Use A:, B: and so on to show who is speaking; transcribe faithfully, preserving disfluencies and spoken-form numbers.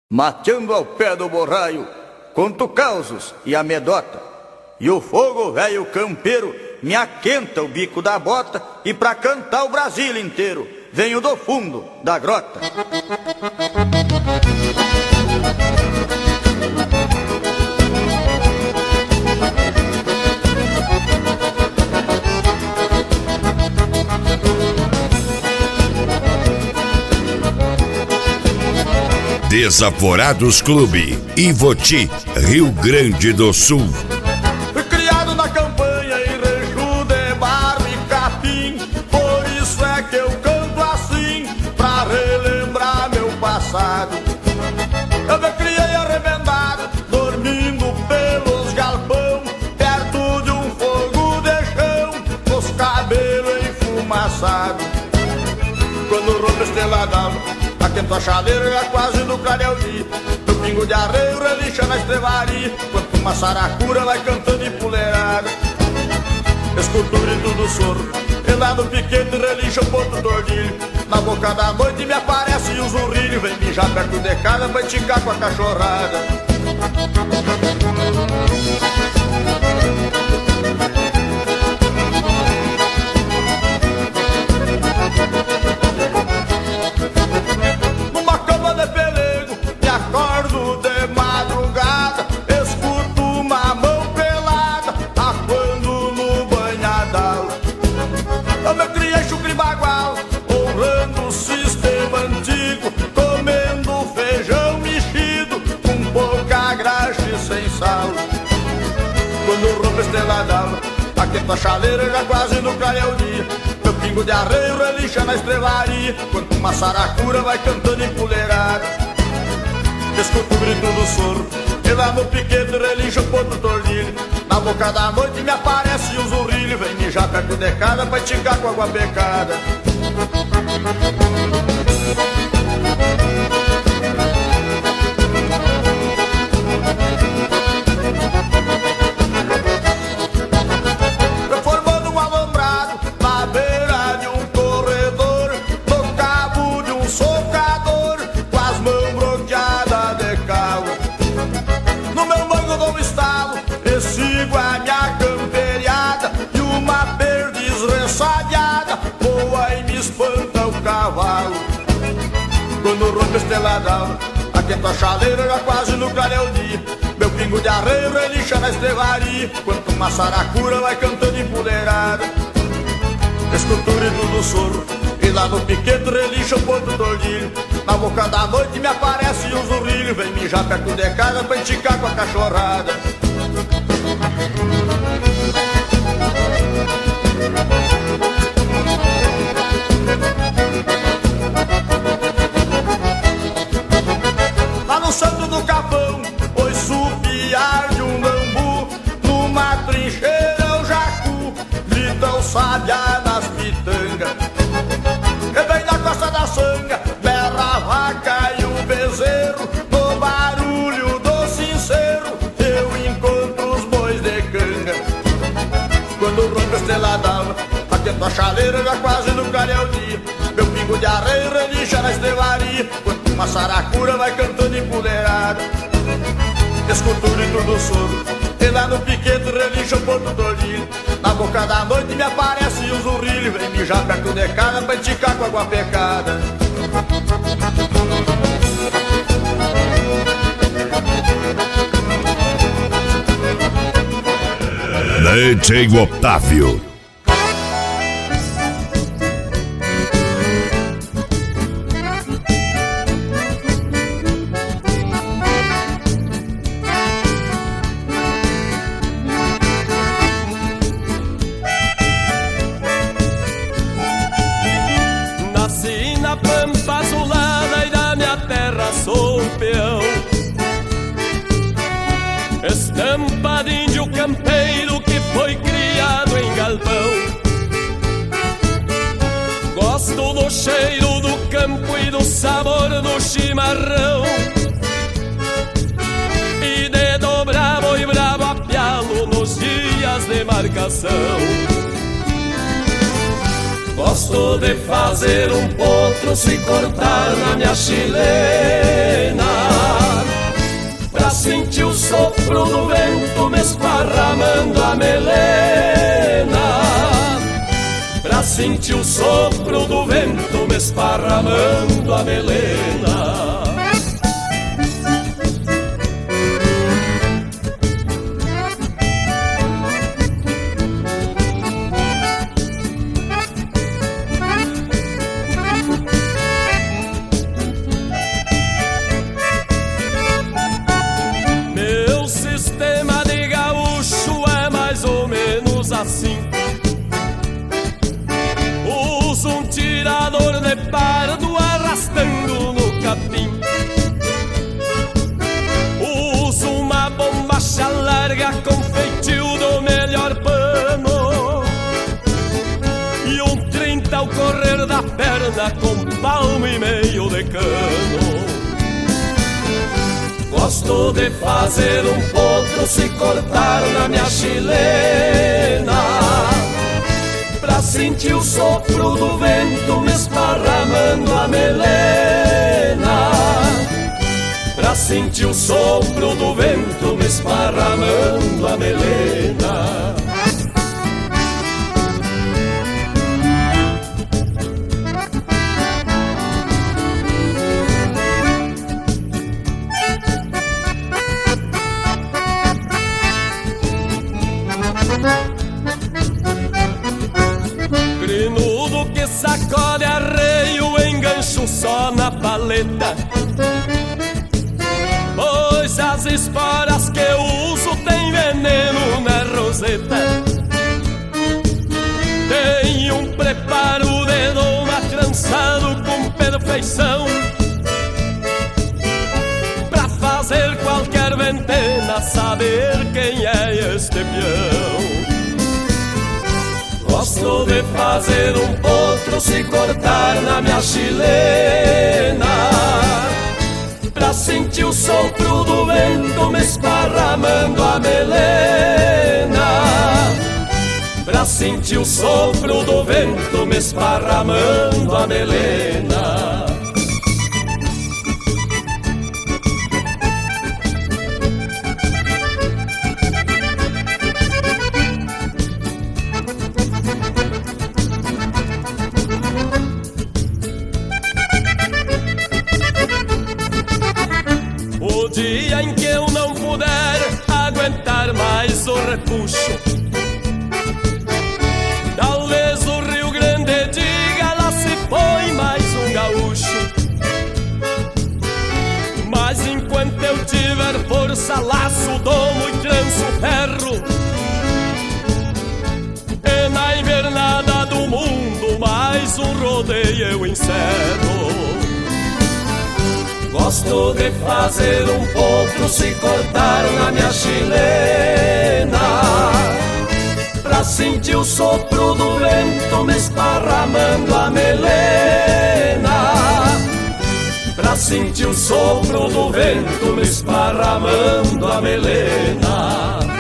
A: Mateando ao pé do borraio, conto causos e amedota. E o fogo velho campeiro me aquenta o bico da bota. E pra cantar o Brasil inteiro venho do fundo da grota.
B: Desaforados Clube, Ivoti, Rio Grande do Sul.
A: Fui criado na campanha em rancho de barro e capim. Por isso é que eu canto assim, pra relembrar meu passado. Eu me criei arrebentado, dormindo pelos galpão, perto de um fogo de chão, com os cabelos enfumaçados. Quando rompe estrela d'alva, aquento a chaleira já quase no clareio dia. No pingo de arreio relincha na estrevaria, quanto uma saracura vai cantando empoleirada. Escuto o grito do soro, e lá no piquete relincha o ponto tordilho. Na boca da noite me aparece o zurrilho, vem mijar perto de casa pra esticar com a cachorrada. Quando rompe a estrela d'alva, aquento a chaleira já quase no clareio dia. Meu pingo de arreio relincha na estrevaria, quanto uma saracura vai cantando empoleirada. Escuto o grito do soro, e lá no piquete relincha o ponto tordilho. Na boca da noite me aparece o zurrilho, vem mijar perto de casa pra esticar com água pecada. Sigo a minha camperiada e uma perdiz ressabiada voa e me espanta o cavalo. Quando rompe a estrela d'alva, aquento a chaleira já quase no clareio dia. Meu pingo de arreio relincha na estrevaria, quanto uma saracura vai cantando empoleirada. Escuto o grito do soro, e lá no piquete relincha o ponto tordilho. Na boca da noite me aparece o zurrilho, vem mijar perto de casa pra esticar com a cachorrada. Lá no Santo do Capão, ouço o piar de um bambu. Numa trincheira o jacu grita o sabiá nas pitangas. E bem na costa da sanga berra a vaca e o bezerro. No barulho do sincero eu encontro os bois de canga. Quando rompe a estrela d'alva, aquento a chaleira já quase no clareio dia. Meu pingo de arreio relincha na estrevaria, quanto uma saracura vai cantando empoleirada. Escuto o grito do soro, e lá no piquete relincha o ponto tordilho. Na boca da noite me aparece o zurrilho, vem mijar perto de casa pra esticar com água pecada.
B: D J Otávio.
C: Nasci na pampa azulada e da minha terra sou peão. Estampa de índio campeiro que foi criado em galpão. Gosto do cheiro do campo e do sabor do chimarrão, e de dobrar boi bravo a pialo nos dias de marcação. Gosto de fazer um potro se cortar na minha chilena, sopro do vento me esparramando a melena, pra sentir o sopro do vento me esparramando a melena. Assim, uso um tirador de pardo arrastando no capim, uso uma bombacha larga com feitio do melhor pano e um trinta ao correr da perna com palmo e meio de cano. Gosto de fazer um potro se cortar na minha chilena, pra sentir o sopro do vento me esparramando a melena, pra sentir o sopro do vento me esparramando a melena. Grinudo que sacode arreio, engancho só na paleta, pois as esporas que eu uso tem veneno na roseta. Tem um preparo de doma trançado com perfeição, pra fazer qualquer ventena saber quem é este peão. Gosto de fazer um potro se cortar na minha chilena, pra sentir o sopro do vento me esparramando a melena, pra sentir o sopro do vento me esparramando a melena. O dia em que eu não puder aguentar mais o repuxo, talvez o Rio Grande diga: lá se foi mais um gaúcho. Mas enquanto eu tiver força, laço, domo e tranço ferro, e na invernada do mundo mais um rodeio eu encerro. Gosto de fazer um potro se cortar na minha chilena, pra sentir o sopro do vento me esparramando a melena, pra sentir o sopro do vento me esparramando a melena.